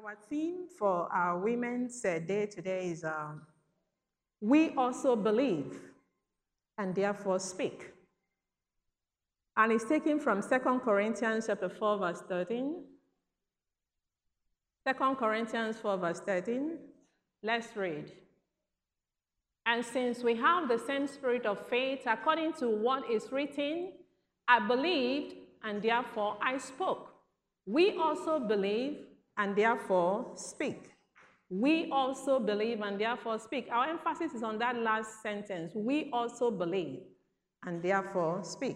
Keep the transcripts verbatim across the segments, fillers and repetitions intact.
Our theme for our Women's uh, Day today is um, We Also Believe and Therefore Speak. And it's taken from Second Corinthians chapter four, verse thirteen. Second Corinthians four, verse thirteen. Let's read. And since we have the same spirit of faith, according to what is written, I believed and therefore I spoke. We also believe and therefore speak. We also believe and therefore speak. Our emphasis is on that last sentence. We also believe and therefore speak.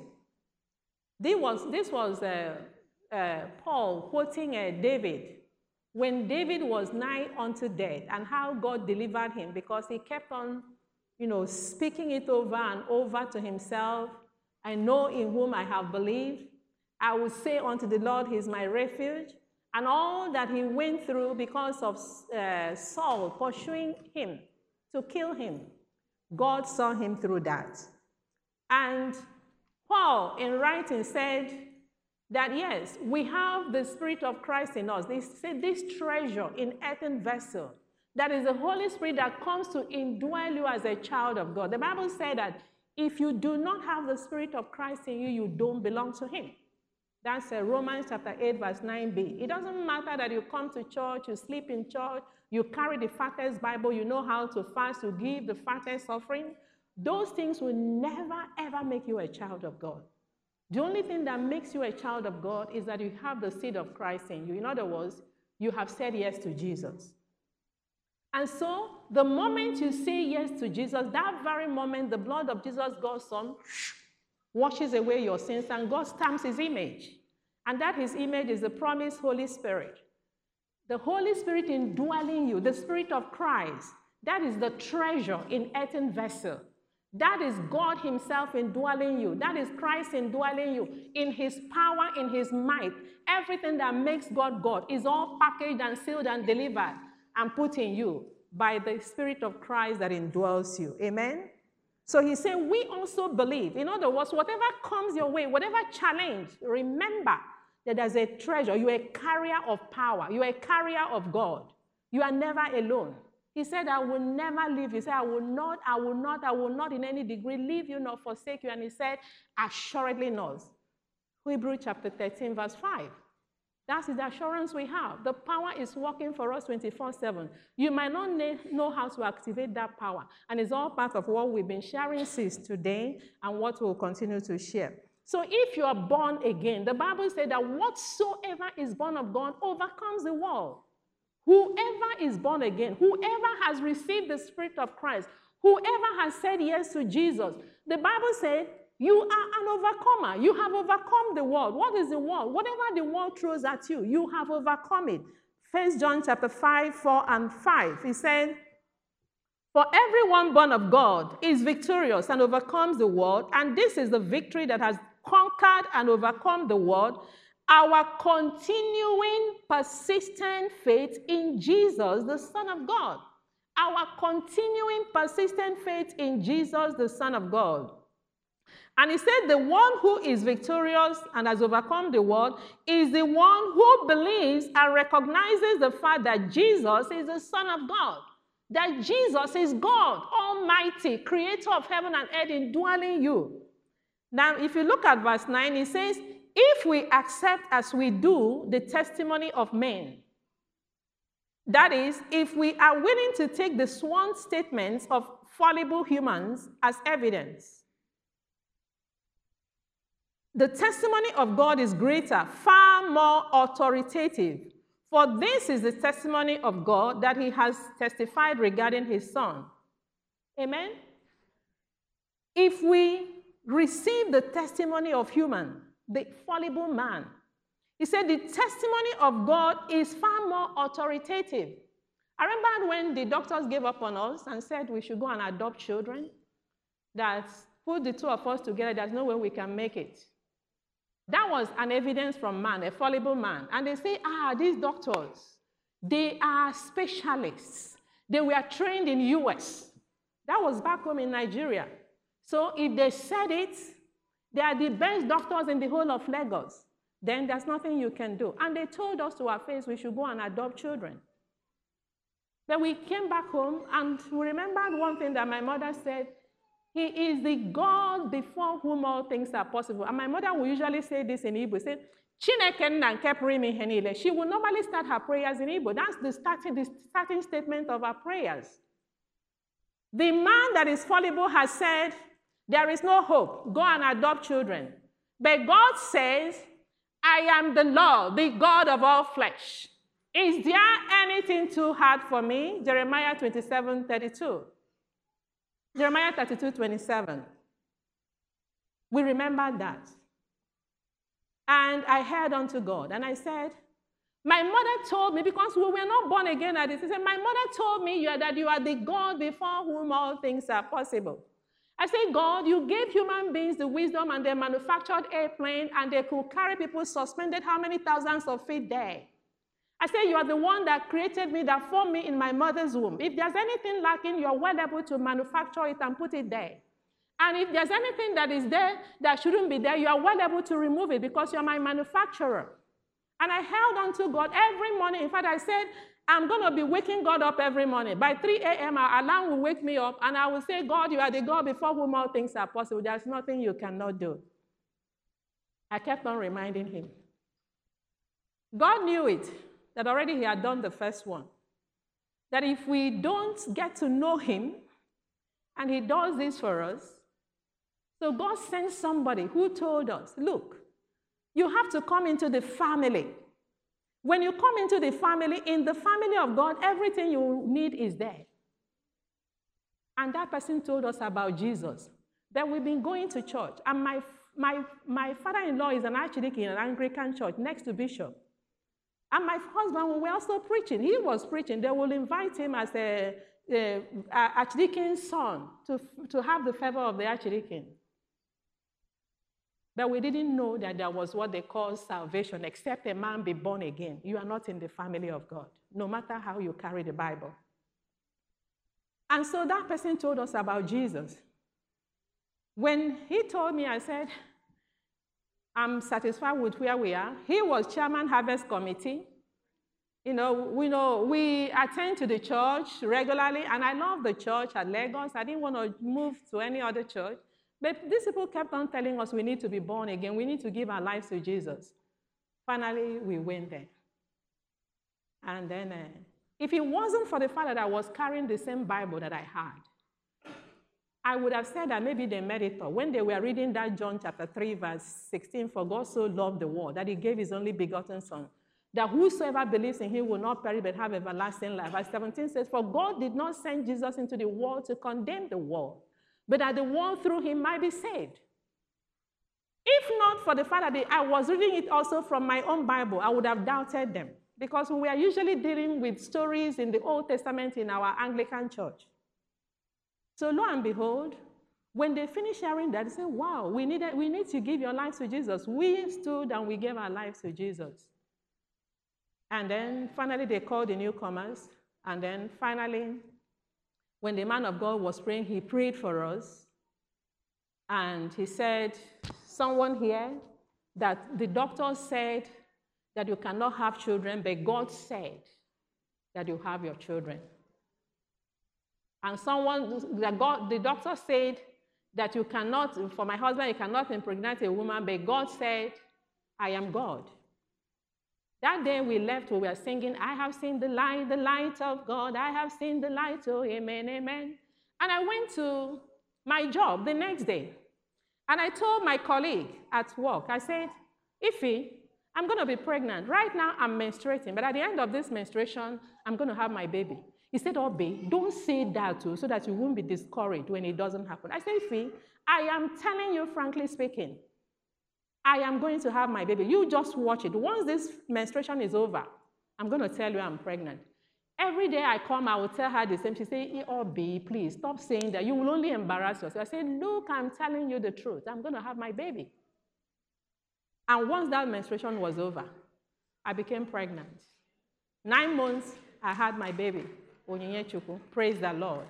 This was, this was uh, uh, Paul quoting uh, David when David was nigh unto death and how God delivered him because he kept on, you know, speaking it over and over to himself. I know in whom I have believed. I will say unto the Lord, he is my refuge. And all that he went through because of uh, Saul pursuing him to kill him, God saw him through that. And Paul, in writing, said that, yes, we have the Spirit of Christ in us. They said this treasure in earthen vessel, that is the Holy Spirit that comes to indwell you as a child of God. The Bible said that if you do not have the Spirit of Christ in you, you don't belong to him. That's uh, Romans chapter eight, verse nine b. It doesn't matter that you come to church, you sleep in church, you carry the fattest Bible, you know how to fast, you give the fattest offering. Those things will never, ever make you a child of God. The only thing that makes you a child of God is that you have the seed of Christ in you. In other words, you have said yes to Jesus. And so, the moment you say yes to Jesus, that very moment, the blood of Jesus, God's Son, washes away your sins, and God stamps his image. And that his image is the promised Holy Spirit. The Holy Spirit indwelling you, the Spirit of Christ, that is the treasure in earthen vessel. That is God himself indwelling you. That is Christ indwelling you in his power, in his might. Everything that makes God God is all packaged and sealed and delivered and put in you by the Spirit of Christ that indwells you. Amen? So he said, we also believe. In other words, whatever comes your way, whatever challenge, remember that there's a treasure. You're a carrier of power. You're a carrier of God. You are never alone. He said, I will never leave you. He said, I will not, I will not, I will not in any degree leave you nor forsake you. And he said, assuredly not. Hebrews chapter thirteen, verse five. That's the assurance we have. The power is working for us twenty-four seven. You might not know how to activate that power. And it's all part of what we've been sharing since today and what we'll continue to share. So if you are born again, the Bible said that whatsoever is born of God overcomes the world. Whoever is born again, whoever has received the Spirit of Christ, whoever has said yes to Jesus, the Bible said, you are an overcomer. You have overcome the world. What is the world? Whatever the world throws at you, you have overcome it. First John chapter five, four, and five. He said, for everyone born of God is victorious and overcomes the world, and this is the victory that has conquered and overcome the world, our continuing, persistent faith in Jesus, the Son of God. Our continuing, persistent faith in Jesus, the Son of God. And he said the one who is victorious and has overcome the world is the one who believes and recognizes the fact that Jesus is the Son of God. That Jesus is God, Almighty, creator of heaven and earth, indwelling you. Now, if you look at verse nine, it says, if we accept as we do the testimony of men, that is, if we are willing to take the sworn statements of fallible humans as evidence, the testimony of God is greater, far more authoritative. For this is the testimony of God that he has testified regarding his Son. Amen? If we receive the testimony of human, the fallible man, he said the testimony of God is far more authoritative. I remember when the doctors gave up on us and said we should go and adopt children, that put the two of us together, there's no way we can make it. That was an evidence from man, a fallible man. And they say, ah, these doctors, they are specialists. They were trained in U S. That was back home in Nigeria. So if they said it, they are the best doctors in the whole of Lagos. then there's nothing you can do. And they told us to our face we should go and adopt children. Then we came back home, and we remembered one thing that my mother said, He is the God before whom all things are possible. And my mother will usually say this in Igbo, say, she will normally start her prayers in Igbo. That's the starting, the starting statement of her prayers. The man that is fallible has said, there is no hope. Go and adopt children. But God says, I am the Lord, the God of all flesh. Is there anything too hard for me? Jeremiah twenty-seven thirty-two. Jeremiah thirty-two twenty-seven. We remember that. And I heard unto God, and I said, my mother told me, because we were not born again at this, she said, my mother told me you are, that you are the God before whom all things are possible. I said, God, you gave human beings the wisdom, and they manufactured airplanes, and they could carry people suspended how many thousands of feet there. I said, you are the one that created me, that formed me in my mother's womb. If there's anything lacking, you're well able to manufacture it and put it there. And if there's anything that is there that shouldn't be there, you are well able to remove it because you're my manufacturer. And I held on to God every morning. In fact, I said, I'm going to be waking God up every morning. By three A M, our alarm will wake me up, and I will say, God, you are the God before whom all things are possible. There's nothing you cannot do. I kept on reminding him. God knew it, that already he had done the first one. That if we don't get to know him, and he does this for us, so God sent somebody who told us, look, you have to come into the family. When you come into the family, in the family of God, everything you need is there. And that person told us about Jesus. That we've been going to church. And my, my, my father-in-law is an archdeacon in an Anglican church next to Bishop. And my husband, when we were also preaching, he was preaching. They will invite him as a, a, a archdeacon's son to, to have the favor of the archdeacon. But we didn't know that there was what they call salvation, except a man be born again. You are not in the family of God, no matter how you carry the Bible. And so that person told us about Jesus. When he told me, I said, I'm satisfied with where we are. He was chairman Harvest Committee. You know, we know we attend to the church regularly, and I love the church at Lagos. I didn't want to move to any other church. But these people kept on telling us we need to be born again. We need to give our lives to Jesus. Finally, we went there. And then, uh, if it wasn't for the fact that I was carrying the same Bible that I had, I would have said that maybe they made it up. When they were reading that John chapter three, verse sixteen, for God so loved the world, that he gave his only begotten son, that whosoever believes in him will not perish but have everlasting life. Verse seventeen says, for God did not send Jesus into the world to condemn the world, but that the world through him might be saved. If not for the fact that I was reading it also from my own Bible, I would have doubted them, because we are usually dealing with stories in the Old Testament in our Anglican church. So lo and behold, when they finished sharing that, they said, wow, we, needed, we need to give your lives to Jesus. We stood and we gave our lives to Jesus. And then finally they called the newcomers, and then finally, when the man of God was praying, he prayed for us. And he said, someone here, that the doctor said that you cannot have children, but God said that you have your children. And someone, that God, the doctor said that you cannot, for my husband, you cannot impregnate a woman, but God said, I am God. That day we left, we were singing, I have seen the light, the light of God. I have seen the light, oh, amen, amen. And I went to my job the next day. And I told my colleague at work, I said, Ify, I'm going to be pregnant. Right now, I'm menstruating. But at the end of this menstruation, I'm going to have my baby. He said, oh, babe, don't say that too, so that you won't be discouraged when it doesn't happen. I said, Ify, I am telling you, frankly speaking, I am going to have my baby. You just watch it. Once this menstruation is over, I'm going to tell you I'm pregnant. Every day I come, I will tell her the same. She say, oh, B, please stop saying that. You will only embarrass yourself. I said, look, I'm telling you the truth. I'm going to have my baby. And once that menstruation was over, I became pregnant. Nine months, I had my baby. Praise the Lord.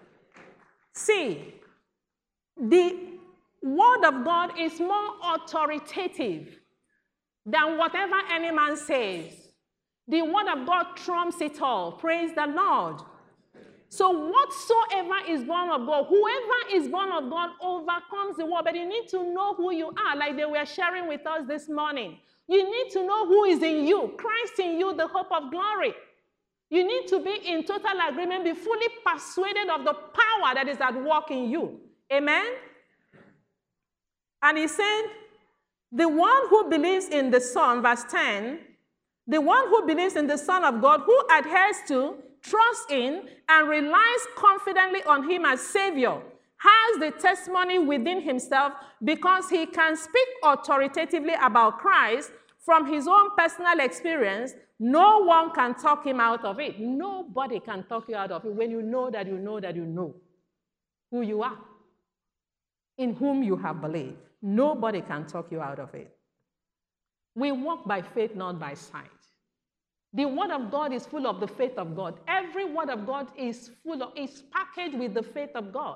See, the Word of God is more authoritative than whatever any man says. The word of God trumps it all. Praise the Lord. So whatsoever is born of God, whoever is born of God overcomes the world. But you need to know who you are, like they were sharing with us this morning. You need to know who is in you. Christ in you, the hope of glory. You need to be in total agreement, be fully persuaded of the power that is at work in you. Amen? And he said, the one who believes in the Son, verse ten, the one who believes in the Son of God, who adheres to, trusts in, and relies confidently on him as Savior, has the testimony within himself because he can speak authoritatively about Christ from his own personal experience. No one can talk him out of it. Nobody can talk you out of it when you know that you know that you know who you are, in whom you have believed. Nobody can talk you out of it. We walk by faith, not by sight. The word of God is full of the faith of God. Every word of God is full of, is packaged with the faith of God.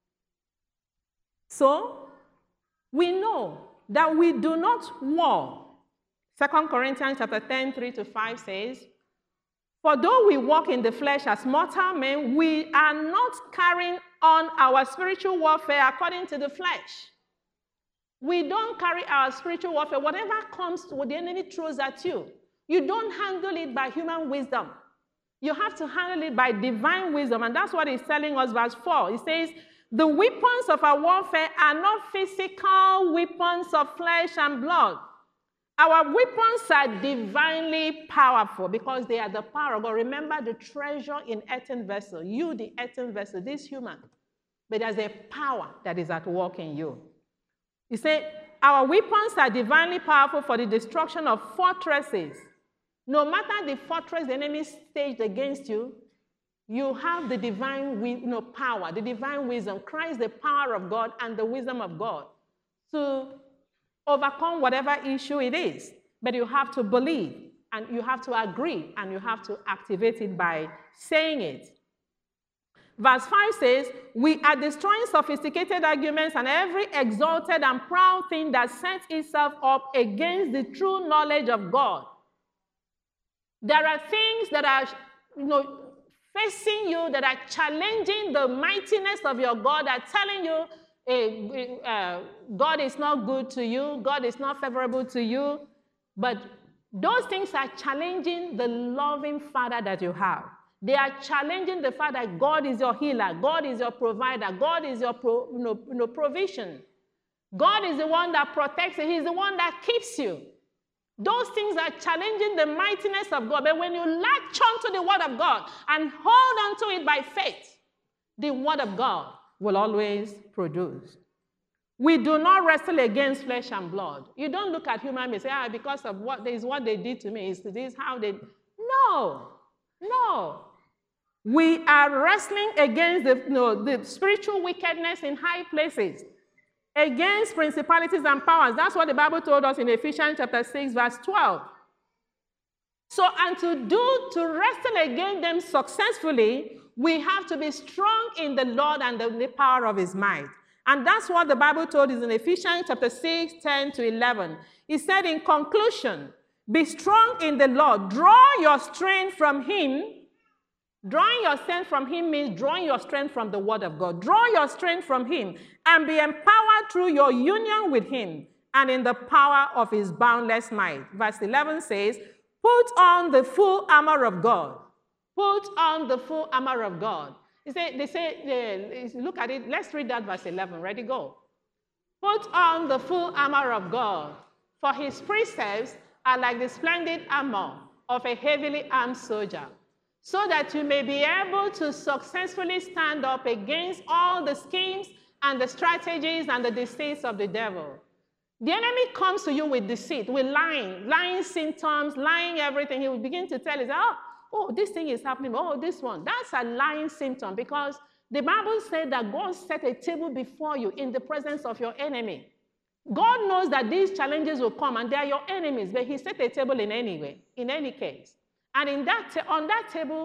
So, we know that we do not war. Second Corinthians chapter ten, three to five says, for though we walk in the flesh as mortal men, we are not carrying on our spiritual warfare according to the flesh. We don't carry our spiritual warfare. Whatever comes, what the enemy throws at you, you don't handle it by human wisdom. You have to handle it by divine wisdom. And that's what he's telling us, verse four. He says, the weapons of our warfare are not physical weapons of flesh and blood. Our weapons are divinely powerful because they are the power of God. Remember the treasure in earthen vessel. You, the earthen vessel, this human. But there's a power that is at work in you. He said, our weapons are divinely powerful for the destruction of fortresses. No matter the fortress the enemy staged against you, you have the divine you know, power, the divine wisdom. Christ, the power of God and the wisdom of God to overcome whatever issue it is. But you have to believe, and you have to agree, and you have to activate it by saying it. Verse five says, we are destroying sophisticated arguments and every exalted and proud thing that sets itself up against the true knowledge of God. There are things that are you know, facing you, that are challenging the mightiness of your God, that are telling you eh, uh, God is not good to you, God is not favorable to you. But those things are challenging the loving Father that you have. They are challenging the fact that God is your healer, God is your provider, God is your pro, you know, you know, provision. God is the one that protects you. He's the one that keeps you. Those things are challenging the mightiness of God. But when you latch onto the word of God and hold onto it by faith, the word of God will always produce. We do not wrestle against flesh and blood. You don't look at human beings and say, ah, because of what is what they did to me, is this how they... No, no. We are wrestling against the, you know, the spiritual wickedness in high places, against principalities and powers. That's what the Bible told us in Ephesians chapter six, verse twelve. So, and to do, to wrestle against them successfully, we have to be strong in the Lord and the, the power of his might. And that's what the Bible told us in Ephesians chapter six, ten to eleven. He said, in conclusion, be strong in the Lord. Draw your strength from him. Drawing your strength from him means drawing your strength from the word of God. Draw your strength from him and be empowered through your union with him and in the power of his boundless might. Verse eleven says, put on the full armor of God. Put on the full armor of God. They say, they say, look at it. Let's read that verse eleven. Ready, go. Put on the full armor of God, for his precepts are like the splendid armor of a heavily armed soldier, so that you may be able to successfully stand up against all the schemes and the strategies and the deceits of the devil. The enemy comes to you with deceit, with lying, lying symptoms, lying everything. He will begin to tell you, oh, oh, this thing is happening, oh, this one. That's a lying symptom, because the Bible said that God set a table before you in the presence of your enemy. God knows that these challenges will come and they are your enemies, but he set a table in any way, in any case. And in that, on that table,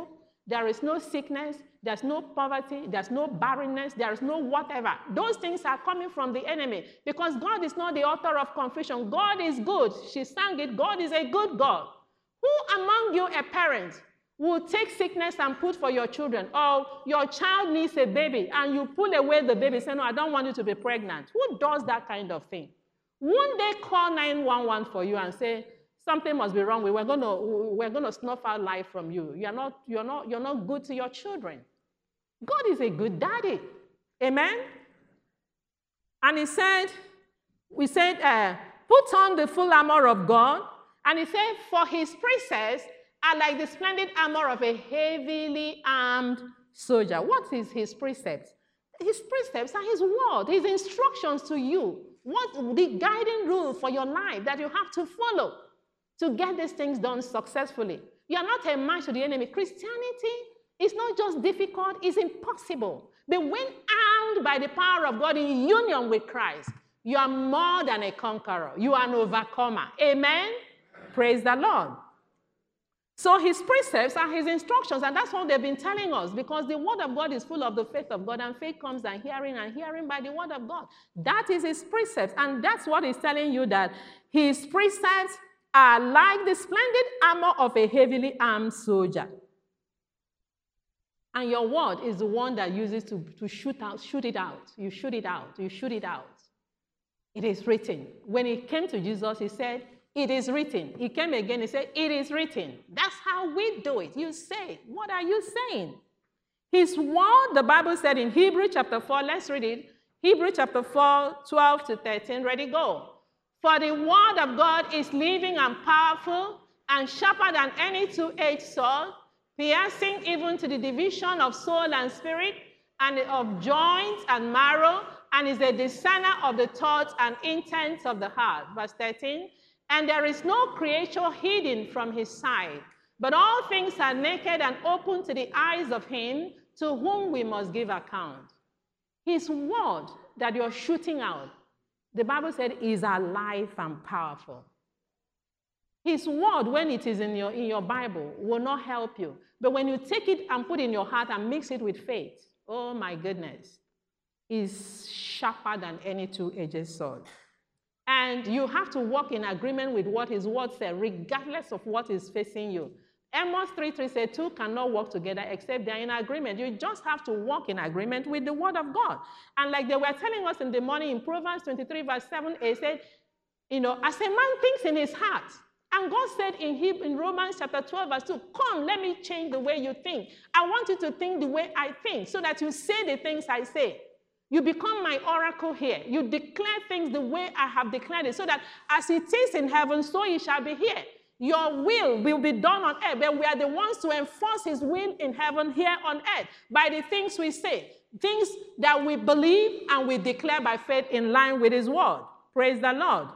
There is no sickness, there's no poverty, there's no barrenness, there is no whatever. Those things are coming from the enemy because God is not the author of confusion. God is good. She sang it. God is a good God. Who among you, a parent, will take sickness and put for your children? Or your child needs a baby and you pull away the baby, say, no, I don't want you to be pregnant. Who does that kind of thing? Won't they call nine one one for you and say, something must be wrong. We're going to, we're going to snuff out life from you. You're not, you're, not, you're not good to your children. God is a good daddy. Amen? And he said, we said, uh, put on the full armor of God. And he said, for his precepts are like the splendid armor of a heavily armed soldier. What is his precepts? His precepts are his word, his instructions to you. What the guiding rule for your life that you have to follow to get these things done successfully. You are not a match to the enemy. Christianity is not just difficult, it's impossible. But when armed by the power of God in union with Christ, you are more than a conqueror. You are an overcomer. Amen? Praise the Lord. So his precepts are his instructions, and that's what they've been telling us, because the word of God is full of the faith of God, and faith comes by hearing, and hearing by the word of God. That is his precepts, and that's what he's telling you, that his precepts are like the splendid armor of a heavily armed soldier. And your word is the one that uses to, to shoot out, shoot it out. You shoot it out, you shoot it out. It is written. When he came to Jesus, he said, it is written. He came again, he said, it is written. That's how we do it. You say, what are you saying? His word, the Bible said in Hebrews chapter four, let's read it. Hebrews chapter four, twelve to thirteen, ready, go. For the word of God is living and powerful and sharper than any two-edged sword, piercing even to the division of soul and spirit, and of joints and marrow, and is a discerner of the thoughts and intents of the heart. Verse thirteen, and there is no creature hidden from his sight, but all things are naked and open to the eyes of him to whom we must give account. His word that you're shooting out, the Bible said, is alive and powerful. His word, when it is in your, in your Bible, will not help you. But when you take it and put it in your heart and mix it with faith, oh my goodness, is sharper than any two-edged sword. And you have to walk in agreement with what his word said, regardless of what is facing you. Amos three three said, two cannot work together except they're in agreement. You just have to walk in agreement with the word of God. And like they were telling us in the morning in Proverbs twenty-three, verse seven, it said, you know, as a man thinks in his heart. And God said in, Hebrew, in Romans chapter twelve, verse two, come, let me change the way you think. I want you to think the way I think so that you say the things I say. You become my oracle here. You declare things the way I have declared it, so that as it is in heaven, so it shall be here. Your will will be done on earth, but we are the ones to enforce his will in heaven here on earth by the things we say, things that we believe and we declare by faith in line with his word. Praise the Lord.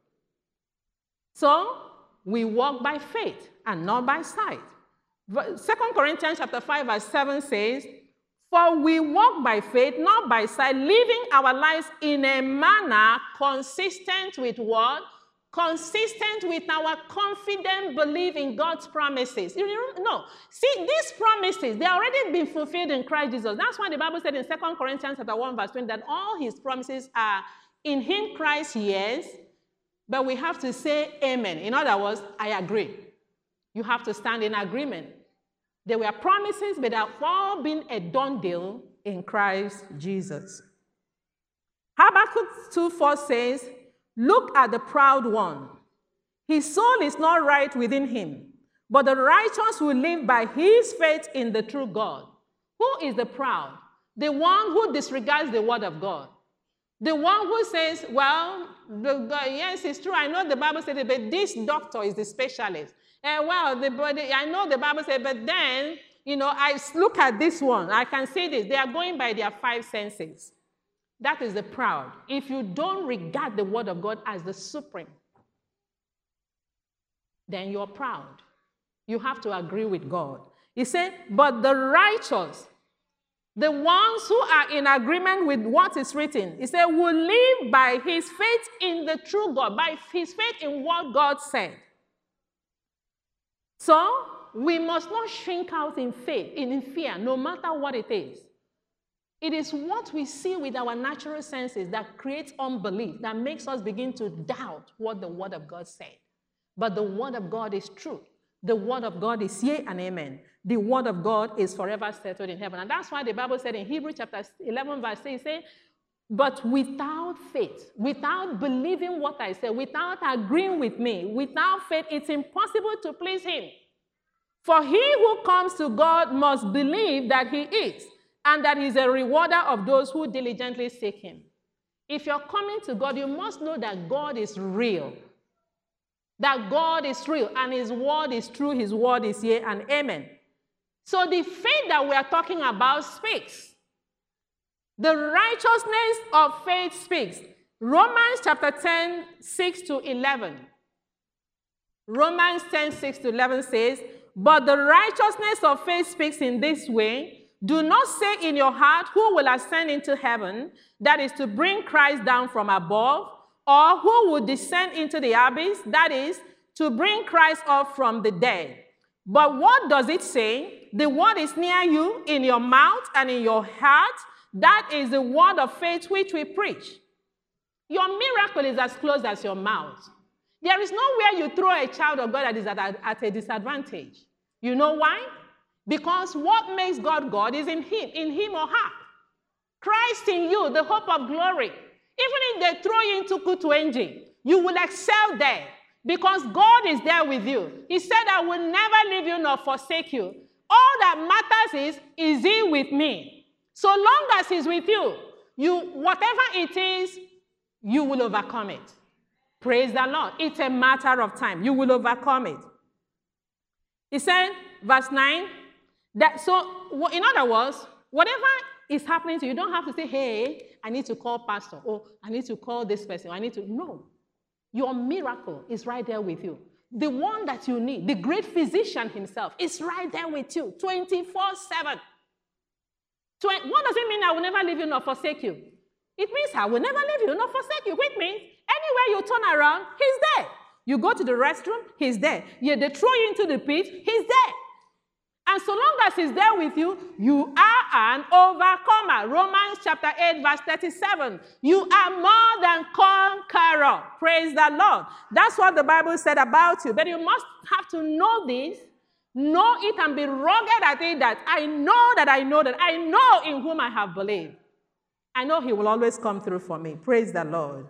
So we walk by faith and not by sight. Second Corinthians chapter five, verse seven says, for we walk by faith, not by sight, living our lives in a manner consistent with what? Consistent with our confident belief in God's promises. You know, no. See, these promises, they already been fulfilled in Christ Jesus. That's why the Bible said in Second Corinthians chapter one, verse twenty, that all his promises are in him, Christ, yes, but we have to say amen. In other words, I agree. You have to stand in agreement. There were promises, but they have all been a done deal in Christ Jesus. Habakkuk two four says, look at the proud one. His soul is not right within him, but the righteous will live by his faith in the true God. Who is the proud? The one who disregards the word of God. The one who says, well, the, the, yes, it's true. I know the Bible said it, but this doctor is the specialist. And well, the body, I know the Bible said, but then, you know, I look at this one. I can say this. They are going by their five senses. That is the proud. If you don't regard the word of God as the supreme, then you're proud. You have to agree with God. He said, but the righteous, the ones who are in agreement with what is written, he said, will live by his faith in the true God, by his faith in what God said. So, we must not shrink out in faith, in fear, no matter what it is. It is what we see with our natural senses that creates unbelief, that makes us begin to doubt what the Word of God said. But the Word of God is true. The Word of God is yea and amen. The Word of God is forever settled in heaven. And that's why the Bible said in Hebrews chapter eleven, verse six, say, but without faith, without believing what I say, without agreeing with me, without faith, it's impossible to please him. For he who comes to God must believe that he is, and that he is a rewarder of those who diligently seek him. If you're coming to God, you must know that God is real. That God is real, and his word is true, his word is yea and amen. So the faith that we are talking about speaks. The righteousness of faith speaks. Romans chapter ten, six to eleven. Romans ten, six to eleven says, but the righteousness of faith speaks in this way, do not say in your heart, who will ascend into heaven, that is to bring Christ down from above, or who will descend into the abyss, that is to bring Christ up from the dead. But what does it say? The word is near you, in your mouth and in your heart. That is the word of faith which we preach. Your miracle is as close as your mouth. There is nowhere you throw a child of God that is at a, at a disadvantage. You know why? Because what makes God God is in him, in him or her. Christ in you, the hope of glory. Even if they throw you into Kutuenji, you will excel there because God is there with you. He said, I will never leave you nor forsake you. All that matters is, is he with me? So long as he's with you, you, whatever it is, you will overcome it. Praise the Lord. It's a matter of time. You will overcome it. He said, verse nine, that, so in other words, whatever is happening to you, you don't have to say, hey, I need to call pastor, or I need to call this person, I need to, no. Your miracle is right there with you. The one that you need, the great physician himself, is right there with you, twenty-four seven. What does it mean I will never leave you nor forsake you? It means I will never leave you nor forsake you. Which means anywhere you turn around, he's there. You go to the restroom, he's there. Yeah, they throw you into the pit, he's there. And so long as he's there with you, you are an overcomer. Romans chapter eight, verse thirty-seven. You are more than conqueror. Praise the Lord. That's what the Bible said about you. But you must have to know this. Know it and be rugged at it, that I know that I know that I know in whom I have believed. I know he will always come through for me. Praise the Lord.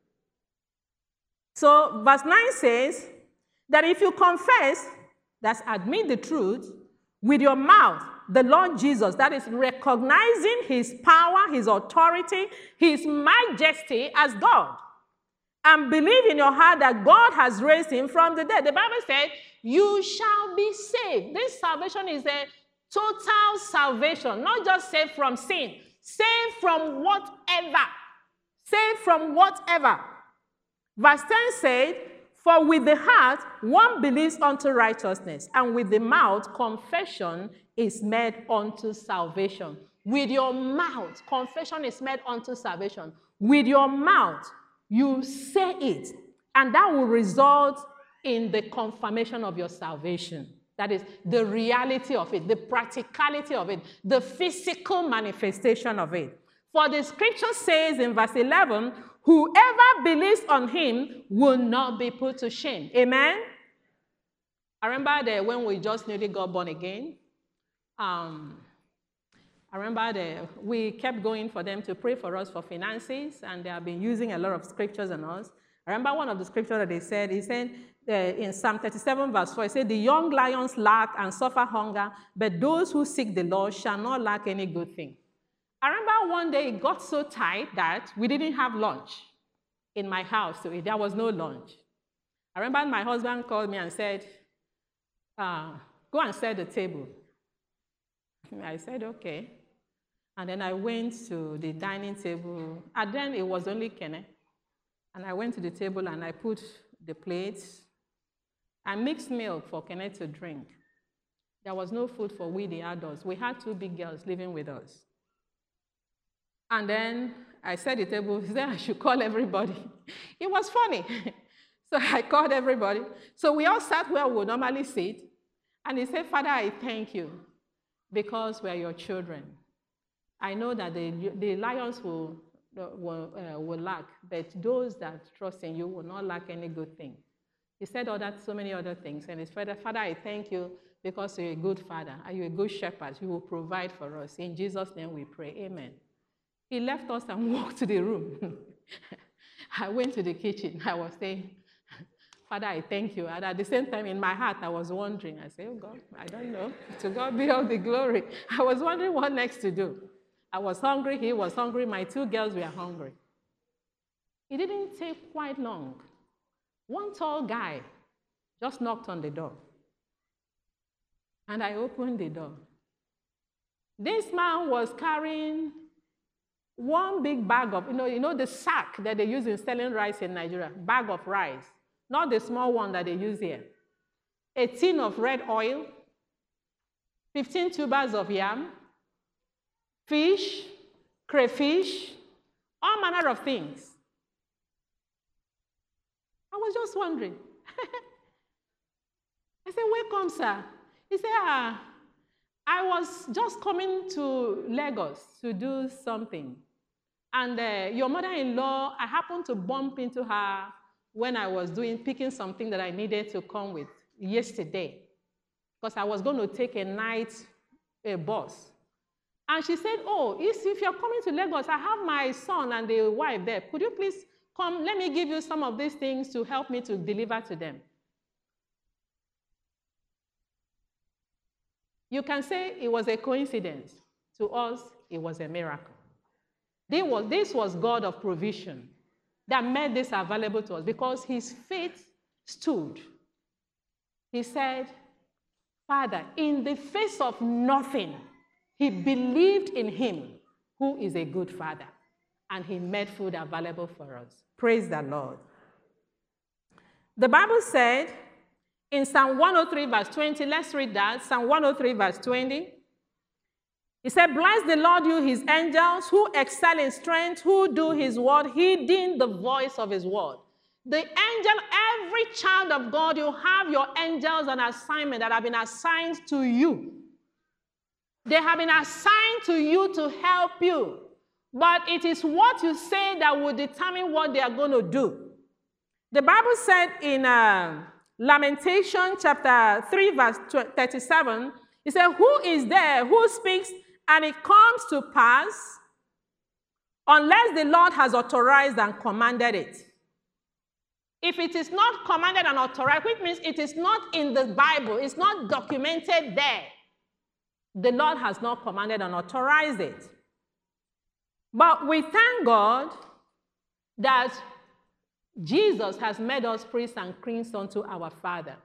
So verse nine says that if you confess, that's admit the truth, with your mouth, the Lord Jesus, that is recognizing his power, his authority, his majesty as God, and believe in your heart that God has raised him from the dead. The Bible said, you shall be saved. This salvation is a total salvation, not just saved from sin, saved from whatever. Saved from whatever. Verse ten said, for with the heart one believes unto righteousness, and with the mouth confession is made unto salvation. With your mouth, confession is made unto salvation. With your mouth, you say it, and that will result in the confirmation of your salvation. That is the reality of it, the practicality of it, the physical manifestation of it. For the scripture says in verse eleven, whoever believes on him will not be put to shame. Amen? I remember that when we just newly got born again, um, I remember that we kept going for them to pray for us for finances, and they have been using a lot of scriptures on us. I remember one of the scriptures that they said, he said uh, in Psalm thirty-seven verse four, he said, the young lions lack and suffer hunger, but those who seek the Lord shall not lack any good thing. I remember one day it got so tight that we didn't have lunch in my house, so there was no lunch. I remember my husband called me and said, uh, go and set the table. I said, okay. And then I went to the dining table, and then it was only Kenneth. And I went to the table and I put the plates. I mixed milk for Kenneth to drink. There was no food for we, the adults. We had two big girls living with us. And then I set the table, he said I should call everybody. It was funny. So I called everybody. So we all sat where we would normally sit. And he said, Father, I thank you because we're your children. I know that the, the lions will, will, uh, will lack, but those that trust in you will not lack any good thing. He said all that, so many other things. And he said, Father, I thank you because you're a good father and you're a good shepherd. You will provide for us. In Jesus' name we pray. Amen. He left us and walked to the room. I went to the kitchen. I was saying, Father, I thank you. And at the same time, in my heart, I was wondering. I said, oh, God, I don't know. To God be all the glory. I was wondering what next to do. I was hungry. He was hungry. My two girls were hungry. It didn't take quite long. One tall guy just knocked on the door. And I opened the door. This man was carrying one big bag of, you know, you know the sack that they use in selling rice in Nigeria, bag of rice. Not the small one that they use here. A tin of red oil, fifteen tubers of yam, fish, crayfish, all manner of things. I was just wondering. I said, welcome, sir. He said, ah, I was just coming to Lagos to do something. And uh, your mother-in-law, I happened to bump into her when I was doing, picking something that I needed to come with yesterday, because I was going to take a night a bus. And she said, oh, if you're coming to Lagos, I have my son and the wife there. Could you please come, let me give you some of these things to help me to deliver to them. You can say it was a coincidence. To us, it was a miracle. This was, this was God of provision that made this available to us because his faith stood. He said, Father, in the face of nothing, he believed in him who is a good father, and he made food available for us. Praise the Lord. The Bible said in Psalm one oh three verse twenty, let's read that, Psalm one oh three verse twenty. He said, bless the Lord, you his angels, who excel in strength, who do his word, heeding the voice of his word. The angel, every child of God, you have your angels on assignment that have been assigned to you. They have been assigned to you to help you. But it is what you say that will determine what they are going to do. The Bible said in uh, Lamentation chapter three, verse thirty-seven, it said, who is there who speaks and it comes to pass unless the Lord has authorized and commanded it? If it is not commanded and authorized, which means it is not in the Bible, it's not documented there, the Lord has not commanded and authorized it. But we thank God that Jesus has made us priests and kings unto our Father.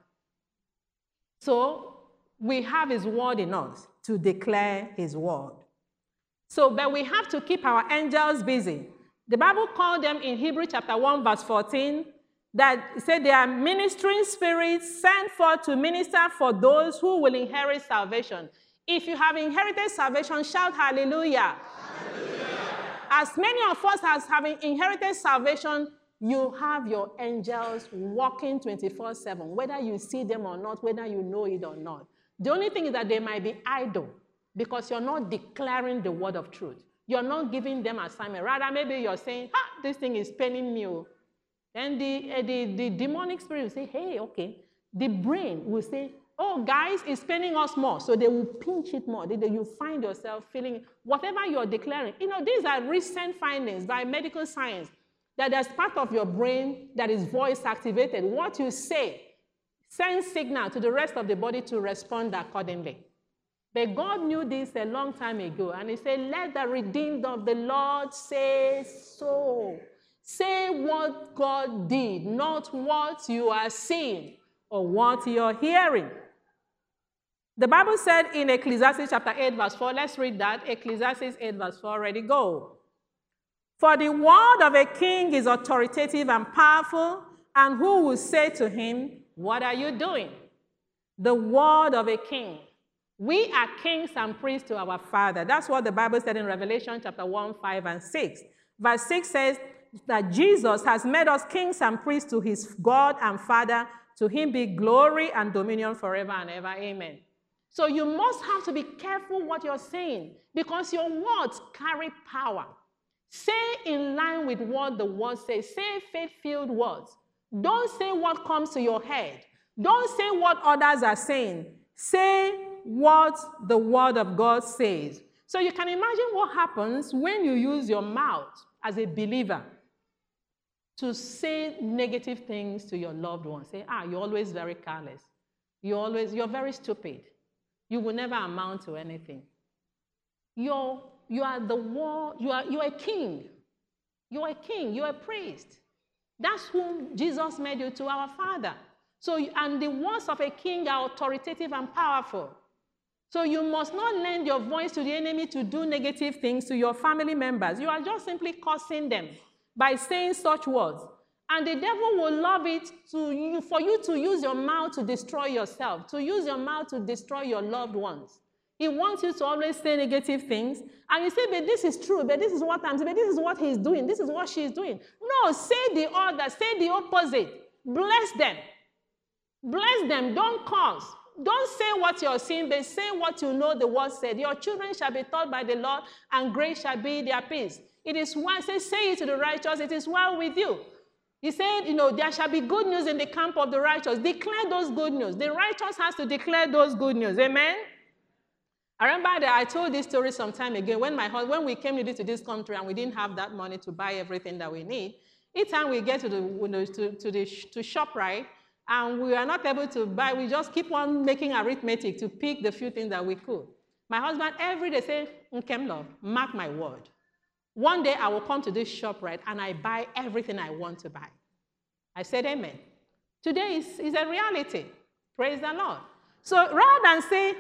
So we have his word in us to declare his word. So, but we have to keep our angels busy. The Bible called them in Hebrews chapter one, verse fourteen, that it said they are ministering spirits sent forth to minister for those who will inherit salvation. If you have inherited salvation, shout hallelujah. Hallelujah. As many of us as having inherited salvation, you have your angels walking twenty-four seven, whether you see them or not, whether you know it or not. The only thing is that they might be idle because you're not declaring the word of truth. You're not giving them assignment. Rather, maybe you're saying, ah, this thing is paining me. Then the, uh, the, the demonic spirit will say, hey, okay. The brain will say, oh, guys, it's paining us more. So they will pinch it more. They, they, you find yourself feeling, whatever you're declaring. You know, these are recent findings by medical science, that there's part of your brain that is voice activated. What you say sends signal to the rest of the body to respond accordingly. But God knew this a long time ago, and he said, let the redeemed of the Lord say so. Say what God did, not what you are seeing or what you're hearing. The Bible said in Ecclesiastes chapter eight, verse four, let's read that. Ecclesiastes eight, verse four, ready, go. For the word of a king is authoritative and powerful, and who will say to him, what are you doing? The word of a king. We are kings and priests to our Father. That's what the Bible said in Revelation chapter one, five, and six. Verse six says that Jesus has made us kings and priests to his God and Father. To him be glory and dominion forever and ever. Amen. So you must have to be careful what you're saying, because your words carry power. Say in line with what the word says. Say faith-filled words. Don't say what comes to your head. Don't say what others are saying. Say what the word of God says. So you can imagine what happens when you use your mouth as a believer to say negative things to your loved ones. Say, ah, you're always very careless. You're always, you're very stupid. You will never amount to anything. You're, you are the war, you are, you are a king. You are a king, you are a priest. That's whom Jesus made you to, our Father. So, and the words of a king are authoritative and powerful. So you must not lend your voice to the enemy to do negative things to your family members. You are just simply cursing them by saying such words. And the devil will love it to you, for you to use your mouth to destroy yourself, to use your mouth to destroy your loved ones. He wants you to always say negative things. And you say, but this is true, but this is what I'm saying, but this is what he's doing, this is what she's doing. No, say the other, say the opposite. Bless them. Bless them, don't curse. Don't say what you're seeing, but say what you know the word said. Your children shall be taught by the Lord, and great shall be their peace. It is well, say, say it to the righteous, it is well with you. He said, you know, there shall be good news in the camp of the righteous. Declare those good news. The righteous has to declare those good news. Amen? I remember that I told this story some time ago when, my, when we came to this country and we didn't have that money to buy everything that we need. Each time we get to the, you know, to, to the to ShopRite, and we are not able to buy, we just keep on making arithmetic to pick the few things that we could. My husband every day says, Nkem love, mark my word. One day I will come to this ShopRite and I buy everything I want to buy. I said, amen. Today is, is a reality. Praise the Lord. So rather than say,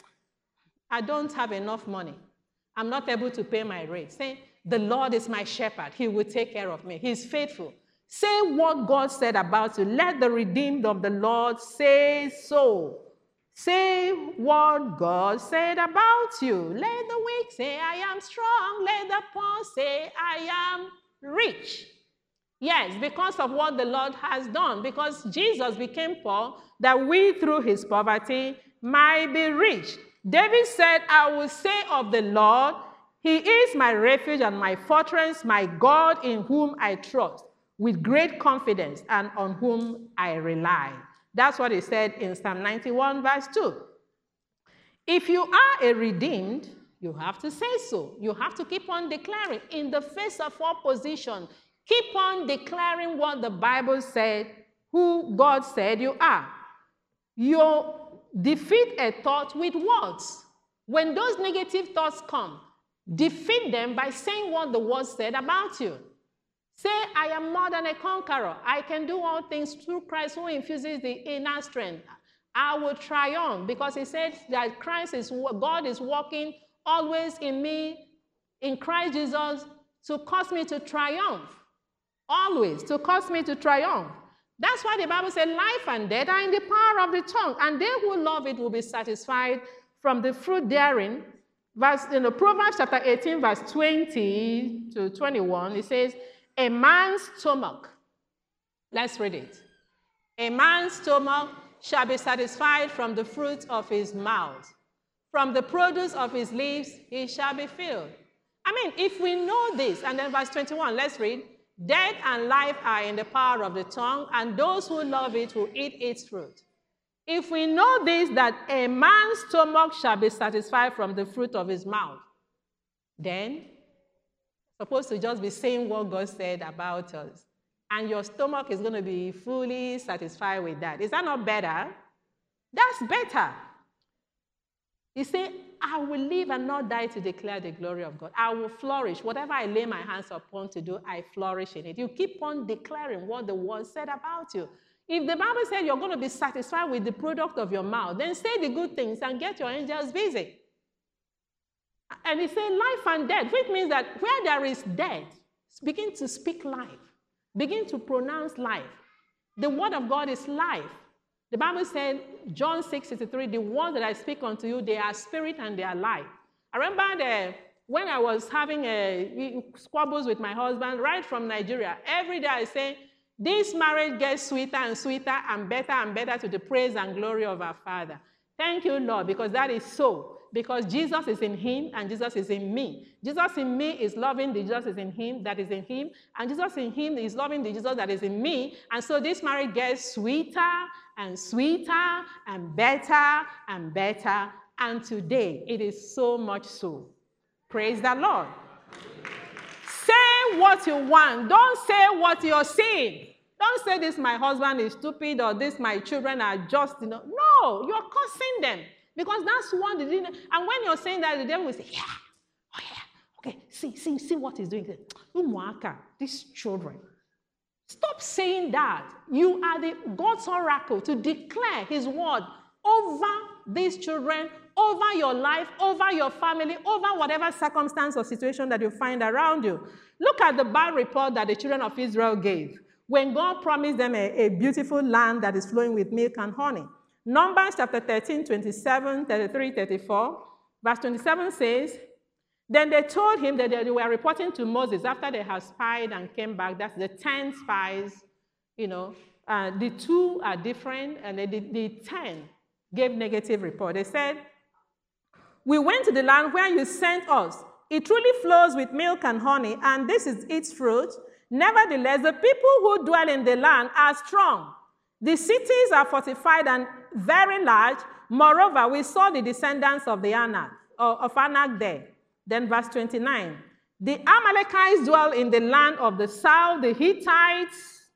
I don't have enough money, I'm not able to pay my rent, say, the Lord is my shepherd, he will take care of me, he's faithful. Say what God said about you. Let the redeemed of the Lord say so. Say what God said about you. Let the weak say, I am strong. Let the poor say, I am rich. Yes, because of what the Lord has done. Because Jesus became poor, that we through his poverty might be rich. David said, I will say of the Lord, he is my refuge and my fortress, my God in whom I trust, with great confidence and on whom I rely. That's what he said in Psalm ninety-one, verse two. If you are a redeemed, you have to say so. You have to keep on declaring in the face of opposition. Keep on declaring what the Bible said, who God said you are. You defeat a thought with words. When those negative thoughts come, defeat them by saying what the word said about you. Say, I am more than a conqueror. I can do all things through Christ who infuses the inner strength. I will triumph, because he said that Christ is, God is working always in me, in Christ Jesus, to cause me to triumph. Always, to cause me to triumph. That's why the Bible said life and death are in the power of the tongue, and they who love it will be satisfied from the fruit therein. Verse, in the Proverbs chapter eighteen, verse twenty to twenty-one, it says, a man's stomach, let's read it. A man's stomach shall be satisfied from the fruit of his mouth. From the produce of his lips he shall be filled. I mean, if we know this, and then verse twenty-one, let's read. Death and life are in the power of the tongue, and those who love it will eat its fruit. If we know this, that a man's stomach shall be satisfied from the fruit of his mouth, then supposed to just be saying what God said about us. And your stomach is going to be fully satisfied with that. Is that not better? That's better. He said, I will live and not die to declare the glory of God. I will flourish. Whatever I lay my hands upon to do, I flourish in it. You keep on declaring what the word said about you. If the Bible said you're going to be satisfied with the product of your mouth, then say the good things and get your angels busy. And he said life and death, which means that where there is death, begin to speak life. Begin to pronounce life. The word of God is life. The Bible said, John six sixty-three, the words that I speak unto you, they are spirit and they are life. I remember the, when I was having a, squabbles with my husband right from Nigeria, every day I say, This marriage gets sweeter and sweeter and better and better to the praise and glory of our Father. Thank you, Lord, because that is so. Because Jesus is in him and Jesus is in me. Jesus in me is loving the Jesus is in him that is in him. And Jesus in him is loving the Jesus that is in me. And so this marriage gets sweeter and sweeter and better and better. And today it is so much so. Praise the Lord. Say what you want. Don't say what you're seeing. Don't say this my husband is stupid or this my children are just, you know. No, you're cursing them. Because that's what the devil, and when you're saying that, the devil will say, yeah, oh yeah, okay, see, see, see what he's doing. Umuaka, these children. Stop saying that. You are the God's oracle to declare his word over these children, over your life, over your family, over whatever circumstance or situation that you find around you. Look at the bad report that the children of Israel gave when God promised them a, a beautiful land that is flowing with milk and honey. Numbers chapter thirteen, twenty-seven, thirty-three, thirty-four. Verse twenty-seven says, then they told him that they were reporting to Moses after they had spied and came back. That's the ten spies, you know. Uh, the two are different, and the, the ten gave negative report. They said, we went to the land where you sent us. It truly flows with milk and honey, and this is its fruit. Nevertheless, the people who dwell in the land are strong. The cities are fortified and very large. Moreover, we saw the descendants of the Anak, of Anak there. Then verse twenty-nine. The Amalekites dwell in the land of the south, the Hittites,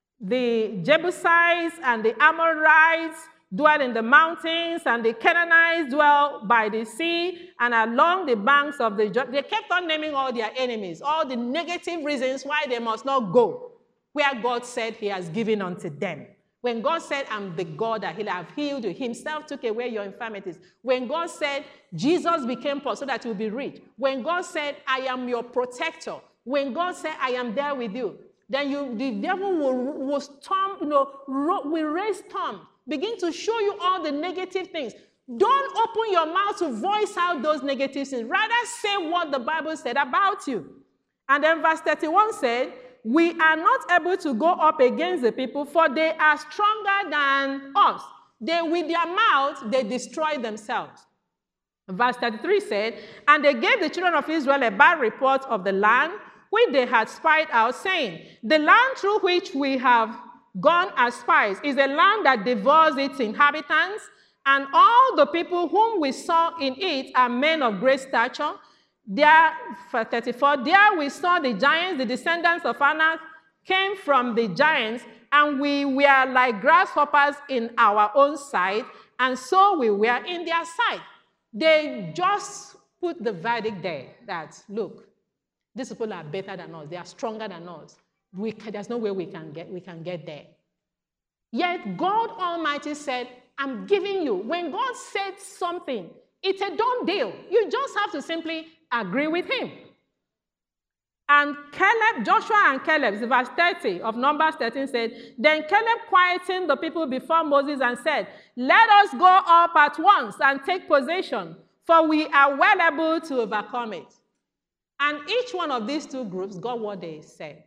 the Jebusites, and the Amorites dwell in the mountains, and the Canaanites dwell by the sea and along the banks of the Jordan. They kept on naming all their enemies, all the negative reasons why they must not go where God said he has given unto them. When God said, I'm the God that he'll have healed you, himself took away your infirmities. When God said, Jesus became poor so that you'll be rich. When God said, I am your protector. When God said, I am there with you, then you, the devil will, will storm, you know, will raise storm, begin to show you all the negative things. Don't open your mouth to voice out those negative things. Rather say what the Bible said about you. And then verse thirty-one said, we are not able to go up against the people, for they are stronger than us. They, with their mouth, they destroy themselves. Verse thirty-three said, and they gave the children of Israel a bad report of the land which they had spied out, saying, the land through which we have gone as spies is a land that devours its inhabitants, and all the people whom we saw in it are men of great stature. There, thirty-four, there we saw the giants, the descendants of Anak came from the giants, and we were like grasshoppers in our own sight, and so we were in their sight. They just put the verdict there that, look, these people are better than us. They are stronger than us. We can, there's no way we can get, we can get there. Yet God Almighty said, I'm giving you. When God said something, it's a done deal. You just have to simply agree with him. And Caleb, Joshua and Caleb, verse thirty of Numbers thirteen said, then Caleb quietened the people before Moses and said, let us go up at once and take possession, for we are well able to overcome it. And each one of these two groups got what they said.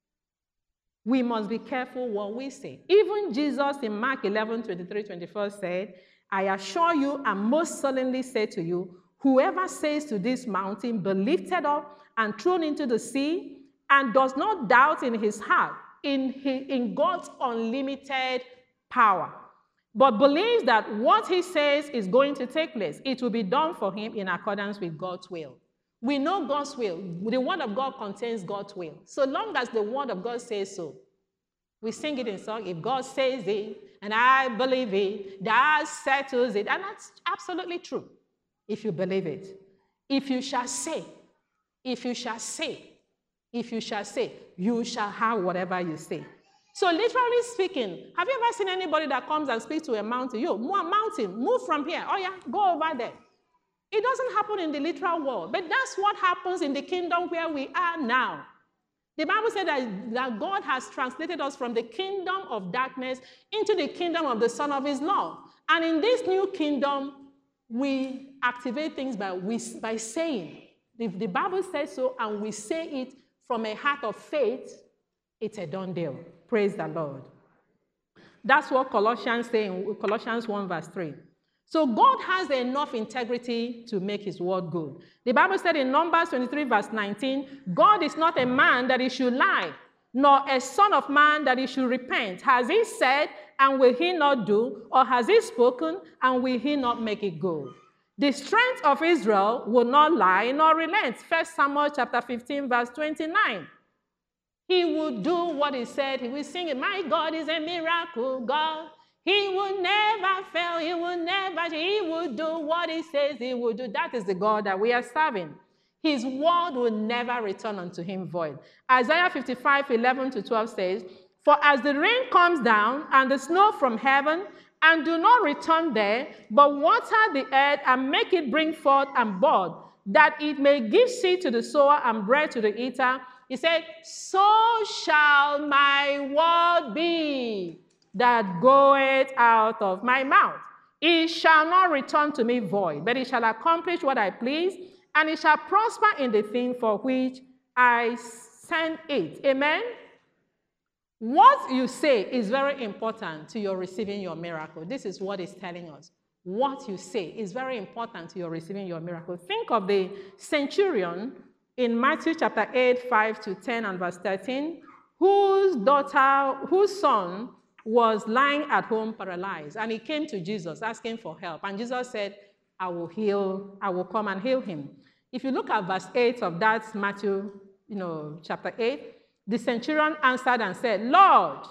We must be careful what we say. Even Jesus in Mark eleven, twenty-three, twenty-four said, I assure you and most solemnly say to you, whoever says to this mountain, be lifted up and thrown into the sea, and does not doubt in his heart, in, his, in God's unlimited power, but believes that what he says is going to take place, it will be done for him in accordance with God's will. We know God's will. The word of God contains God's will. So long as the word of God says so, we sing it in song. If God says it, and I believe it, that settles it. And that's absolutely true, if you believe it. If you shall say, if you shall say, if you shall say, you shall have whatever you say. So literally speaking, have you ever seen anybody that comes and speaks to a mountain? Yo, mountain, move from here. Oh yeah, go over there. It doesn't happen in the literal world, but that's what happens in the kingdom where we are now. The Bible said that, that God has translated us from the kingdom of darkness into the kingdom of the Son of his love. And in this new kingdom, we activate things by, we, by saying. If the Bible says so and we say it from a heart of faith, it's a done deal. Praise the Lord. That's what Colossians say in Colossians one verse three. So God has enough integrity to make his word good. The Bible said in Numbers twenty-three verse nineteen, God is not a man that he should lie, nor a son of man that he should repent. Has he said, and will he not do? Or has he spoken, and will he not make it good? The strength of Israel will not lie nor relent. First Samuel chapter fifteen verse twenty-nine. He will do what he said. He will sing it. My God is a miracle God. He will never fail. He will never, he will do what he says he will do. That is the God that we are serving. His word will never return unto him void. Isaiah fifty-five, eleven to twelve says, for as the rain comes down and the snow from heaven, and do not return there, but water the earth and make it bring forth and bud, that it may give seed to the sower and bread to the eater, he said, so shall my word be that goeth out of my mouth. It shall not return to me void, but it shall accomplish what I please, and it shall prosper in the thing for which I send it. Amen? What you say is very important to your receiving your miracle. This is what it's telling us. What you say is very important to your receiving your miracle. Think of the centurion in Matthew chapter eight, five to ten and verse thirteen, whose daughter, whose son was lying at home paralyzed. And he came to Jesus asking for help. And Jesus said, I will heal, I will come and heal him. If you look at verse eight of that Matthew, you know, chapter eight, the centurion answered and said, Lord,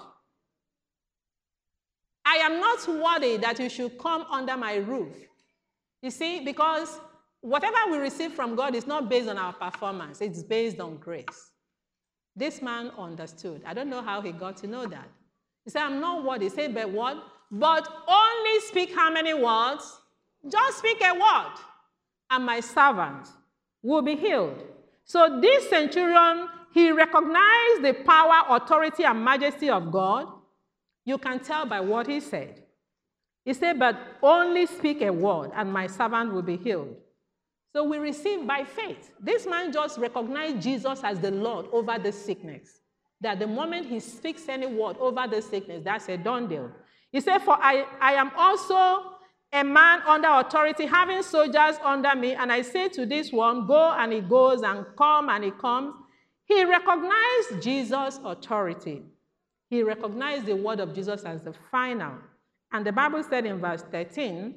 I am not worthy that you should come under my roof. You see, because whatever we receive from God is not based on our performance. It's based on grace. This man understood. I don't know how he got to know that. He said, I'm not worthy. He said, but what? But only speak how many words? Just speak a word, and my servant will be healed. So this centurion, he recognized the power, authority, and majesty of God. You can tell by what he said. He said, but only speak a word, and my servant will be healed. So we receive by faith. This man just recognized Jesus as the Lord over the sickness. That the moment he speaks any word over the sickness, that's a done deal. He said, for I, I am also a man under authority, having soldiers under me, and I say to this one, go, and he goes, and come, and he comes. He recognized Jesus' authority. He recognized the word of Jesus as the final. And the Bible said in verse thirteen,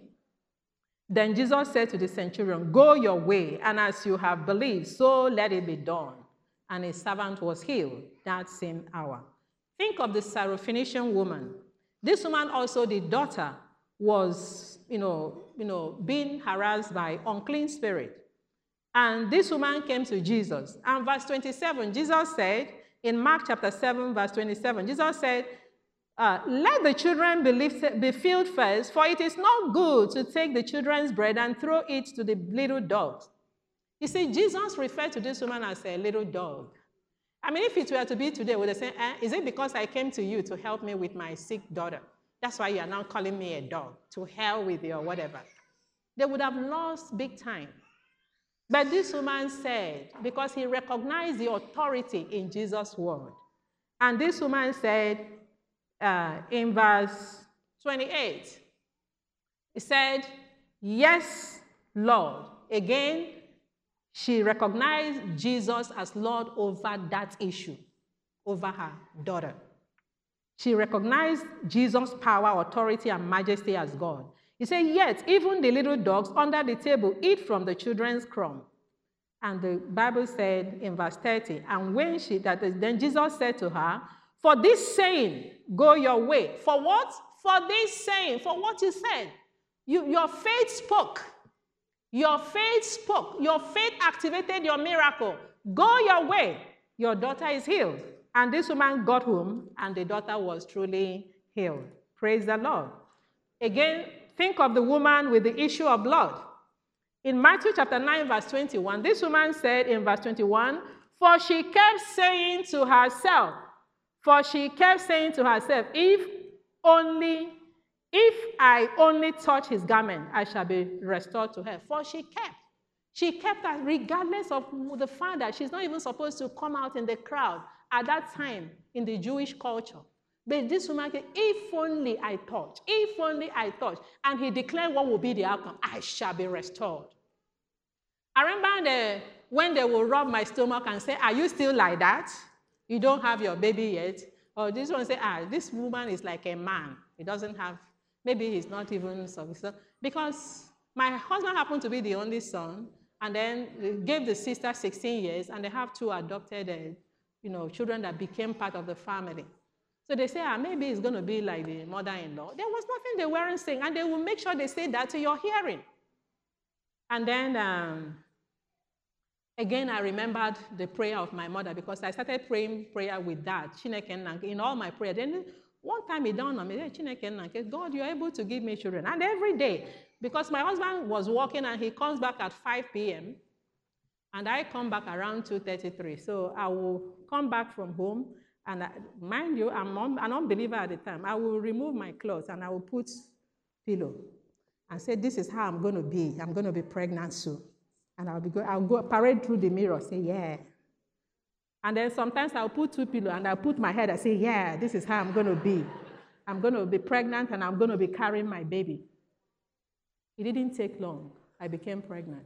then Jesus said to the centurion, go your way, and as you have believed, so let it be done. And his servant was healed that same hour. Think of the Syrophoenician woman. This woman also, the daughter, was, you know, you know, being harassed by unclean spirit. And this woman came to Jesus. And verse twenty-seven, Jesus said, in Mark chapter seven, verse twenty-seven, Jesus said, uh, let the children be, lifted, be filled first, for it is not good to take the children's bread and throw it to the little dogs. You see, Jesus referred to this woman as a little dog. I mean, if it were to be today, would they say, eh, is it because I came to you to help me with my sick daughter? That's why you are now calling me a dog. To hell with you or whatever. They would have lost big time. But this woman said, because he recognized the authority in Jesus' word. And this woman said uh, in verse twenty-eight, he said, yes, Lord. Again, she recognized Jesus as Lord over that issue, over her daughter. She recognized Jesus' power, authority, and majesty as God. He said, yet even the little dogs under the table eat from the children's crumb. And the Bible said in verse thirty, and when she, that is, then Jesus said to her, for this saying, go your way. For what? For this saying, for what you said. You, your faith spoke. Your faith spoke. Your faith activated your miracle. Go your way. Your daughter is healed. And this woman got home, and the daughter was truly healed. Praise the Lord. Again, think of the woman with the issue of blood. In Matthew chapter nine, verse twenty-one, this woman said in verse twenty-one, for she kept saying to herself, for she kept saying to herself, if only, if I only touch his garment, I shall be restored to her. For she kept. She kept that regardless of the fact that she's not even supposed to come out in the crowd at that time in the Jewish culture. But this woman said, if only I touch, if only I touch. And he declared what will be the outcome. I shall be restored. I remember the, when they will rub my stomach and say, are you still like that? You don't have your baby yet? Or this one say, ah, this woman is like a man. He doesn't have, maybe he's not even sufficient. Because my husband happened to be the only son, and then gave the sister sixteen years, and they have two adopted uh, you know, children that became part of the family. So they say, ah, maybe it's going to be like the mother-in-law. There was nothing they weren't saying, and they will make sure they say that to your hearing. And then, um, again, I remembered the prayer of my mother, because I started praying prayer with that, Chineke in all my prayer. Then one time it dawned on me, hey, Chineke, God, you're able to give me children. And every day, because my husband was working and he comes back at five p m, and I come back around two thirty-three. So I will come back from home, and I, mind you, I'm an unbeliever at the time. I will remove my clothes and I will put pillow and say, this is how I'm going to be. I'm going to be pregnant soon. And I'll, be go, I'll go parade through the mirror, say, yeah. And then sometimes I'll put two pillows and I'll put my head and say, yeah, this is how I'm going to be. I'm going to be pregnant and I'm going to be carrying my baby. It didn't take long. I became pregnant.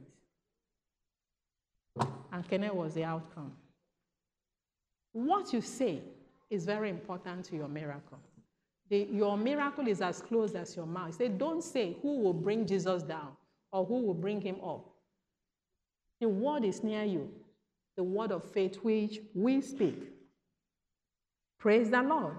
And Kenneth was the outcome. What you say is very important to your miracle. The, your miracle is as close as your mouth. Say, don't say who will bring Jesus down or who will bring him up. The word is near you, the word of faith which we speak. Praise the Lord.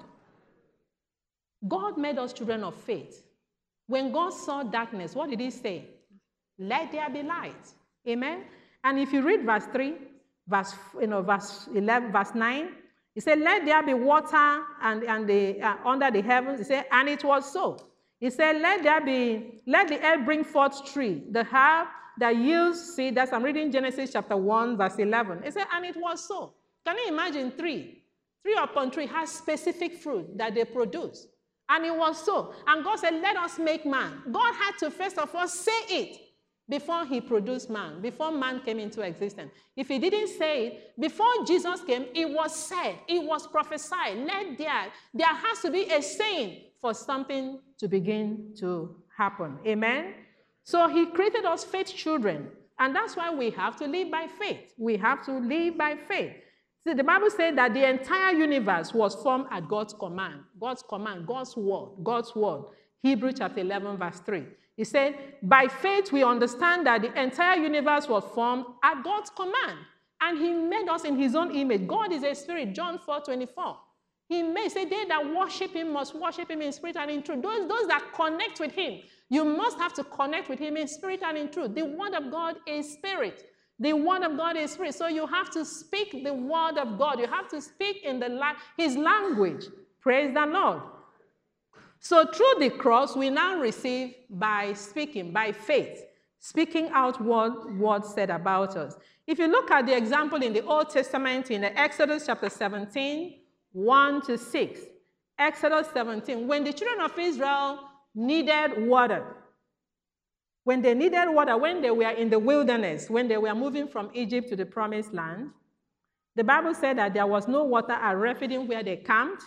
God made us children of faith. When God saw darkness, what did he say? Let there be light. Amen? And if you read verse three, verse, you know, verse eleven, verse nine, he said, let there be water and, and the, uh, under the heavens. He said, and it was so. He said, let there be, let the earth bring forth tree, the herb that yields seed. That's, I'm reading Genesis chapter one, verse eleven. He said, and it was so. Can you imagine three? Three upon three has specific fruit that they produce. And it was so. And God said, let us make man. God had to first of all say it before he produced man, before man came into existence. If he didn't say it, before Jesus came, it was said, it was prophesied. Let there, there has to be a saying for something to begin to happen. Amen? So he created us faith children. And that's why we have to live by faith. We have to live by faith. See, the Bible said that the entire universe was formed at God's command. God's command, God's word, God's word. Hebrews chapter eleven, verse three. He said, by faith we understand that the entire universe was formed at God's command. And he made us in his own image. God is a spirit, John four twenty-four. He made, say, they that worship him must worship him in spirit and in truth. Those, those that connect with him, you must have to connect with him in spirit and in truth. The word of God is spirit. The word of God is spirit. So you have to speak the word of God. You have to speak in the la his language. Praise the Lord. So through the cross, we now receive by speaking, by faith, speaking out what word said about us. If you look at the example in the Old Testament, in Exodus chapter seventeen, one to six, Exodus seventeen, when the children of Israel needed water, when they needed water, when they were in the wilderness, when they were moving from Egypt to the promised land, the Bible said that there was no water at Rephidim where they camped.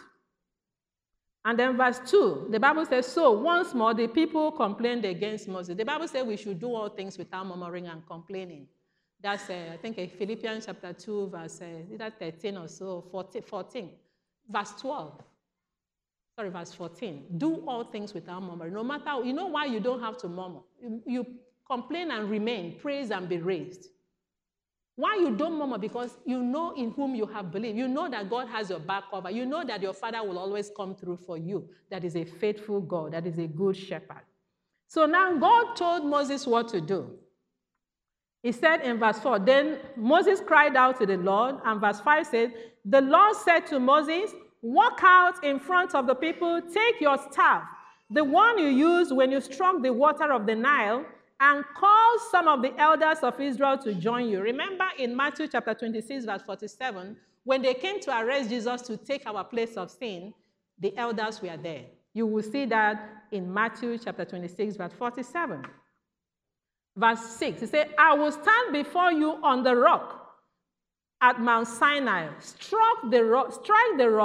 And then verse two, the Bible says, so once more the people complained against Moses. The Bible said we should do all things without murmuring and complaining. That's, uh, I think, uh, Philippians chapter two, verse uh, either thirteen or so, fourteen. Verse twelve. Sorry, verse fourteen. Do all things without murmuring. No matter, you know why you don't have to murmur? You, you complain and remain, praise and be raised. Why you don't murmur? Because you know in whom you have believed. You know that God has your back cover. You know that your Father will always come through for you. That is a faithful God. That is a good shepherd. So now God told Moses what to do. He said in verse four, then Moses cried out to the Lord, and verse five said, the Lord said to Moses, walk out in front of the people, take your staff, the one you used when you struck the water of the Nile, and call some of the elders of Israel to join you. Remember in Matthew chapter twenty-six, verse forty-seven, when they came to arrest Jesus to take our place of sin, the elders were there. You will see that in Matthew chapter twenty-six, verse forty-seven. Verse six, he said, I will stand before you on the rock at Mount Sinai. Struck the rock, strike the rock,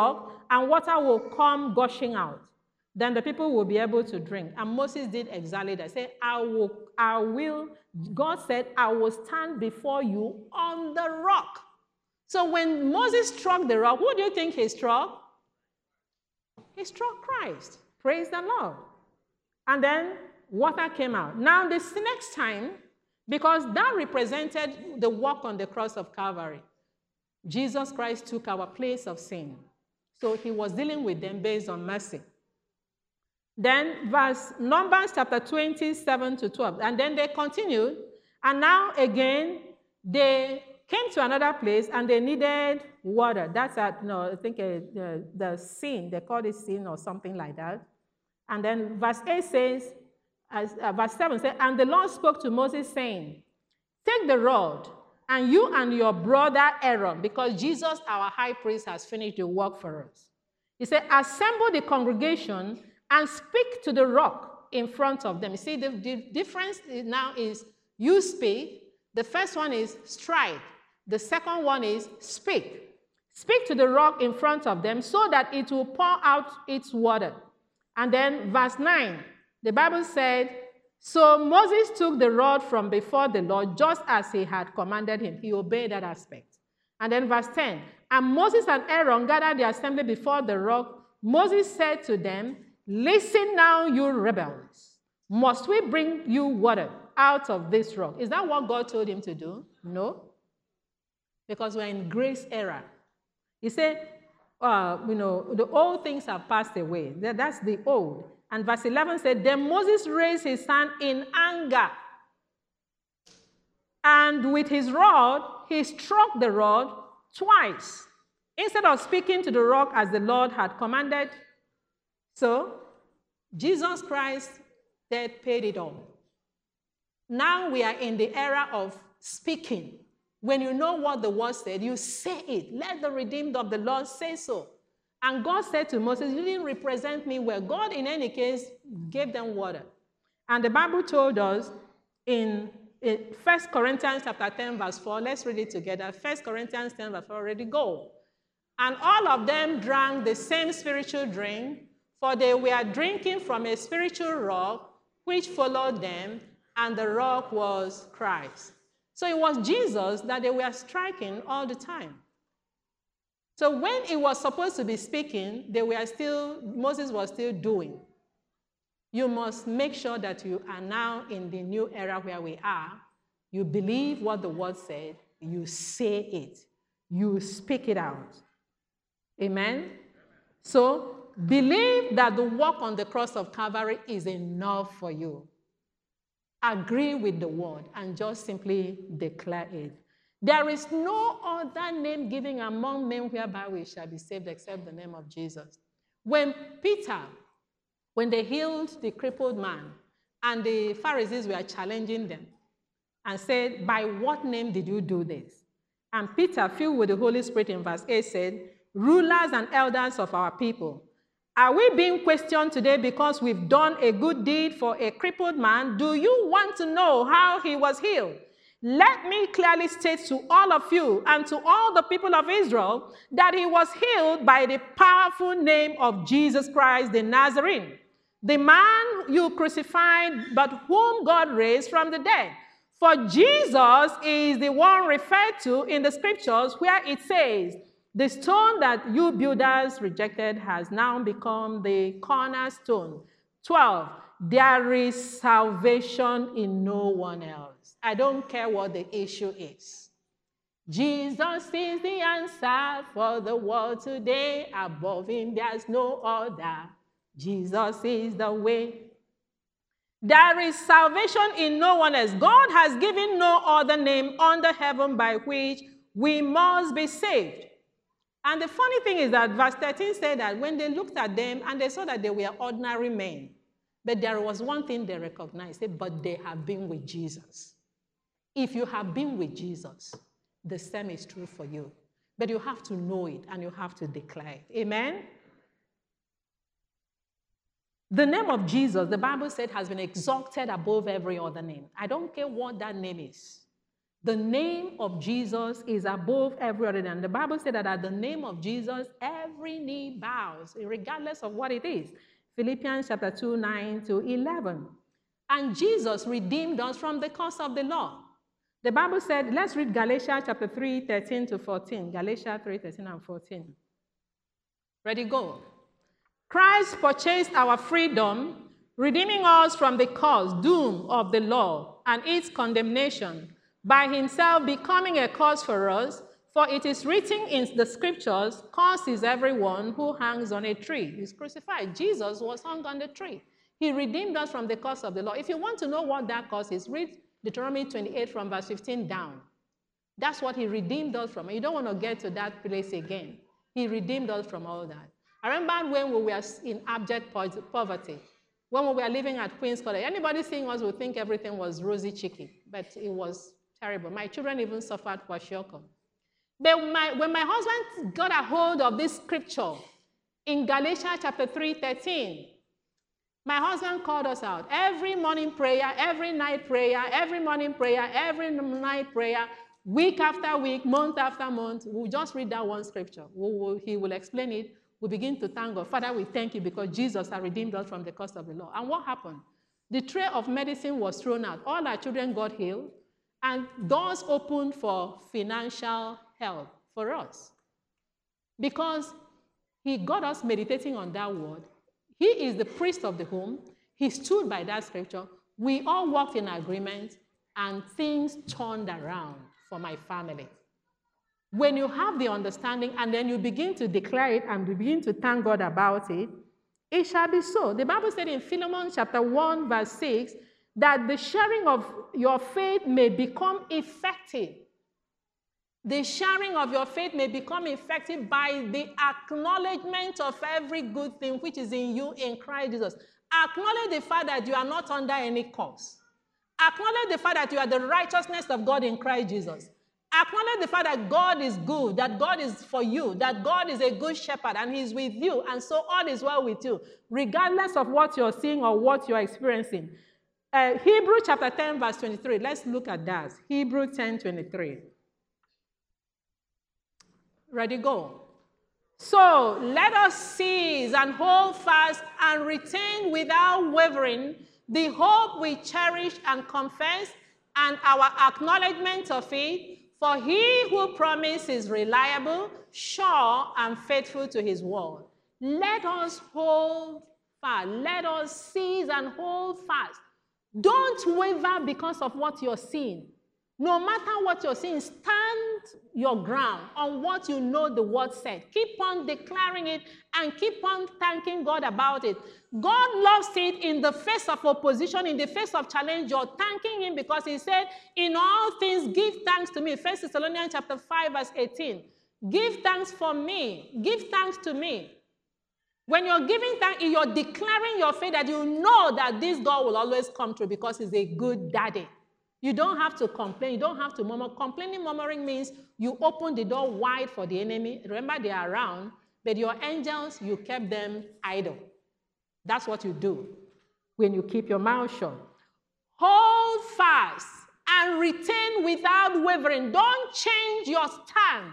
and water will come gushing out. Then the people will be able to drink. And Moses did exactly that. Say, I will, I will, God said, I will stand before you on the rock. So when Moses struck the rock, who do you think he struck? He struck Christ. Praise the Lord. And then water came out. Now, this next time, because that represented the work on the cross of Calvary, Jesus Christ took our place of sin. So he was dealing with them based on mercy. Then verse Numbers chapter twenty-seven to twelve. And then they continued. And now again, they came to another place and they needed water. That's at, no, I think uh, the, the sin, they called it sin or something like that. And then verse eight says, as, uh, verse seven says, and the Lord spoke to Moses saying, take the rod, and you and your brother Aaron, because Jesus, our high priest, has finished the work for us. He said, assemble the congregation and speak to the rock in front of them. You see, the, the difference now is you speak. The first one is strike. The second one is speak. Speak to the rock in front of them so that it will pour out its water. And then verse nine, the Bible said, so Moses took the rod from before the Lord just as he had commanded him. He obeyed that aspect. And then verse ten, and Moses and Aaron gathered the assembly before the rock. Moses said to them, listen now, you rebels. Must we bring you water out of this rock? Is that what God told him to do? No. Because we're in grace era. He said, uh, you know, the old things have passed away. That's the old. And verse eleven said, then Moses raised his hand in anger. And with his rod, he struck the rod twice, instead of speaking to the rock as the Lord had commanded. So, Jesus Christ, that paid it all. Now we are in the era of speaking. When you know what the word said, you say it. Let the redeemed of the Lord say so. And God said to Moses, you didn't represent me well. God, in any case, gave them water. And the Bible told us in, in First Corinthians chapter ten, verse four, let's read it together. First Corinthians ten, verse four, ready, go. And all of them drank the same spiritual drink, for they were drinking from a spiritual rock, which followed them, and the rock was Christ. So it was Jesus that they were striking all the time. So when it was supposed to be speaking, they were still, Moses was still doing. You must make sure that you are now in the new era where we are. You believe what the word said, you say it, you speak it out. Amen? So believe that the work on the cross of Calvary is enough for you. Agree with the word and just simply declare it. There is no other name given among men whereby we shall be saved except the name of Jesus. When Peter, when they healed the crippled man, and the Pharisees were challenging them and said, by what name did you do this? And Peter, filled with the Holy Spirit in verse eight, said, rulers and elders of our people, are we being questioned today because we've done a good deed for a crippled man? Do you want to know how he was healed? Let me clearly state to all of you and to all the people of Israel that he was healed by the powerful name of Jesus Christ the Nazarene, the man you crucified, but whom God raised from the dead. For Jesus is the one referred to in the scriptures where it says, the stone that you builders rejected has now become the cornerstone. twelve. There is salvation in no one else. I don't care what the issue is. Jesus is the answer for the world today. Above him, there's no other. Jesus is the way. There is salvation in no one else. God has given no other name under heaven by which we must be saved. And the funny thing is that verse thirteen said that when they looked at them and they saw that they were ordinary men, but there was one thing they recognized, but they have been with Jesus. If you have been with Jesus, the same is true for you. But you have to know it and you have to declare it. Amen? The name of Jesus, the Bible said, has been exalted above every other name. I don't care what that name is. The name of Jesus is above every other name. The Bible said that at the name of Jesus, every knee bows, regardless of what it is. Philippians chapter two, nine to eleven. And Jesus redeemed us from the curse of the law. The Bible said, let's read Galatians chapter three, thirteen to fourteen. Galatians three, thirteen and fourteen. Ready, go. Christ purchased our freedom, redeeming us from the curse, doom of the law, and its condemnation, by himself becoming a curse for us, for it is written in the scriptures, cursed is everyone who hangs on a tree. He's crucified. Jesus was hung on the tree. He redeemed us from the curse of the law. If you want to know what that curse is, read Deuteronomy twenty-eight from verse fifteen down. That's what he redeemed us from. And you don't want to get to that place again. He redeemed us from all that. I remember when we were in abject poverty, when we were living at Queen's College. Anybody seeing us would think everything was rosy cheeky, but it was terrible. My children even suffered kwashiorkor. But my, when my husband got a hold of this scripture in Galatians chapter three, thirteen, my husband called us out. Every morning prayer, every night prayer, every morning prayer, every night prayer, week after week, month after month, we'll just read that one scripture. We will, he will explain it. We begin to thank God. Father, we thank you because Jesus has redeemed us from the curse of the law. And what happened? The tray of medicine was thrown out. All our children got healed. And doors opened for financial help for us. Because he got us meditating on that word. He is the priest of the home. He stood by that scripture. We all walked in agreement, and things turned around for my family. When you have the understanding and then you begin to declare it and begin to thank God about it, it shall be so. The Bible said in Philemon chapter one, verse six, that the sharing of your faith may become effective. The sharing of your faith may become effective by the acknowledgement of every good thing which is in you in Christ Jesus. Acknowledge the fact that you are not under any curse. Acknowledge the fact that you are the righteousness of God in Christ Jesus. Acknowledge the fact that God is good, that God is for you, that God is a good shepherd and he's with you, and so all is well with you, regardless of what you're seeing or what you're experiencing. Uh, Hebrews chapter ten, verse twenty-three. Let's look at that. Hebrews ten, twenty-three. Ready, go. So let us seize and hold fast and retain without wavering the hope we cherish and confess and our acknowledgement of it. For he who promised is reliable, sure, and faithful to his word. Let us hold fast. Let us seize and hold fast. Don't waver because of what you're seeing. No matter what you're seeing, stand your ground on what you know the word said. Keep on declaring it and keep on thanking God about it. God loves it in the face of opposition, in the face of challenge. You're thanking him because he said, in all things, give thanks to me. First Thessalonians chapter five, verse eighteen. Give thanks for me. Give thanks to me. When you're giving thanks, you're declaring your faith that you know that this God will always come through because he's a good daddy. You don't have to complain. You don't have to murmur. Complaining, murmuring means you open the door wide for the enemy. Remember, they are around, but your angels, you kept them idle. That's what you do when you keep your mouth shut. Hold fast and retain without wavering. Don't change your stand.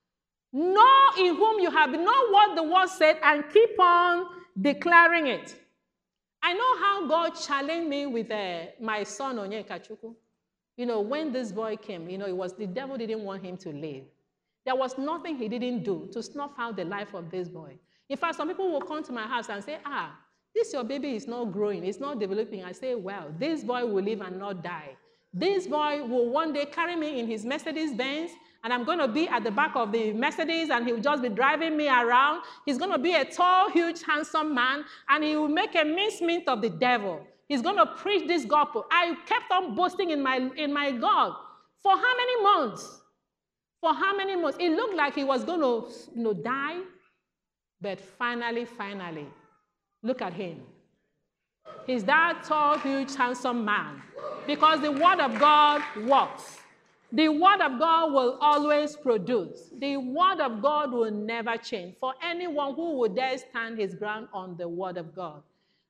Know in whom you have been. Know what the word said and keep on declaring it. I know how God challenged me with uh, my son, Onyeka Chukwu. You know, when this boy came, you know, it was the devil didn't want him to live. There was nothing he didn't do to snuff out the life of this boy. In fact, some people will come to my house and say, ah, this your baby is not growing, it's not developing. I say, well, this boy will live and not die. This boy will one day carry me in his Mercedes Benz, and I'm going to be at the back of the Mercedes, and he'll just be driving me around. He's going to be a tall, huge, handsome man, and he will make a mincemeat of the devil. He's going to preach this gospel. I kept on boasting in my, in my God. For how many months? For how many months? It looked like he was going to, you know, die, but finally, finally, look at him. He's that tall, huge, handsome man, because the word of God works. The word of God will always produce. The word of God will never change for anyone who would dare stand his ground on the word of God.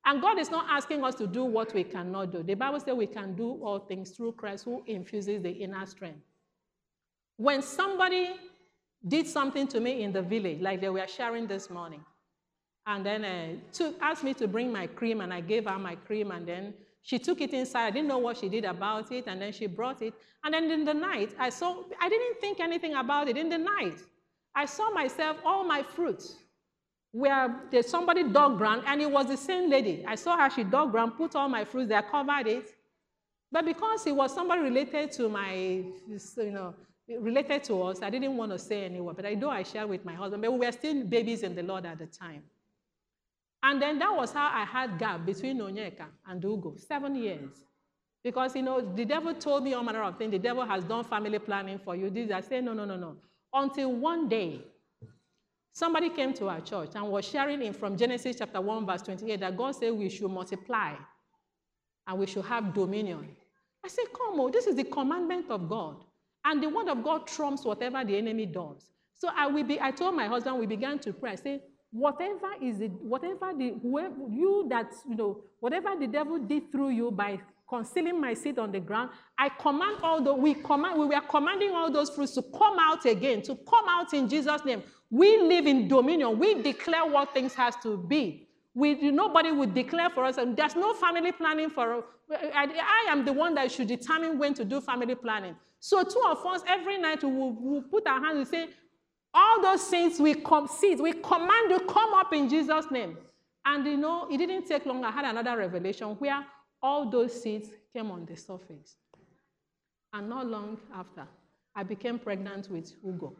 And God is not asking us to do what we cannot do. The Bible says we can do all things through Christ who infuses the inner strength. When somebody did something to me in the village, like they were sharing this morning, and then uh, took, asked me to bring my cream, and I gave her my cream, and then she took it inside. I didn't know what she did about it, and then she brought it. And then in the night, I saw, I didn't think anything about it. In the night, I saw myself, all my fruits, where there's somebody dug ground, and it was the same lady. I saw her, she dug ground, put all my fruits there, covered it. But because it was somebody related to my, you know, related to us, I didn't want to say anywhere. But I know I shared with my husband, but we were still babies in the Lord at the time. And then that was how I had gap between Onyeka and Ugo, seven years. Because, you know, the devil told me all manner of things. The devil has done family planning for you. This, I said, no, no, no, no. Until one day, somebody came to our church and was sharing in from Genesis chapter one, verse twenty-eight, that God said we should multiply and we should have dominion. I said, come on, this is the commandment of God. And the word of God trumps whatever the enemy does. So I will be, I told my husband, we began to pray. I said, whatever is it, whatever the, whoever, you that, you know, whatever the devil did through you by concealing my seed on the ground, I command all the, we command, we were commanding all those fruits to come out again, to come out in Jesus' name. We live in dominion. We declare what things has to be. We, nobody would declare for us, and there's no family planning for us. I, I am the one that should determine when to do family planning. So two of us, every night, we will we'll put our hands and say, all those things we com seeds, we command you, come up in Jesus' name. And you know, it didn't take long. I had another revelation where all those seeds came on the surface. And not long after, I became pregnant with Ugo.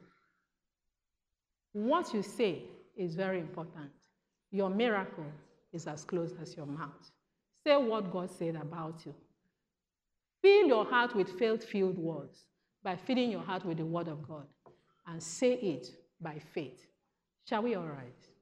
What you say is very important. Your miracle is as close as your mouth. Say what God said about you. Fill your heart with faith-filled words by filling your heart with the word of God. And say it by faith. Shall we all rise?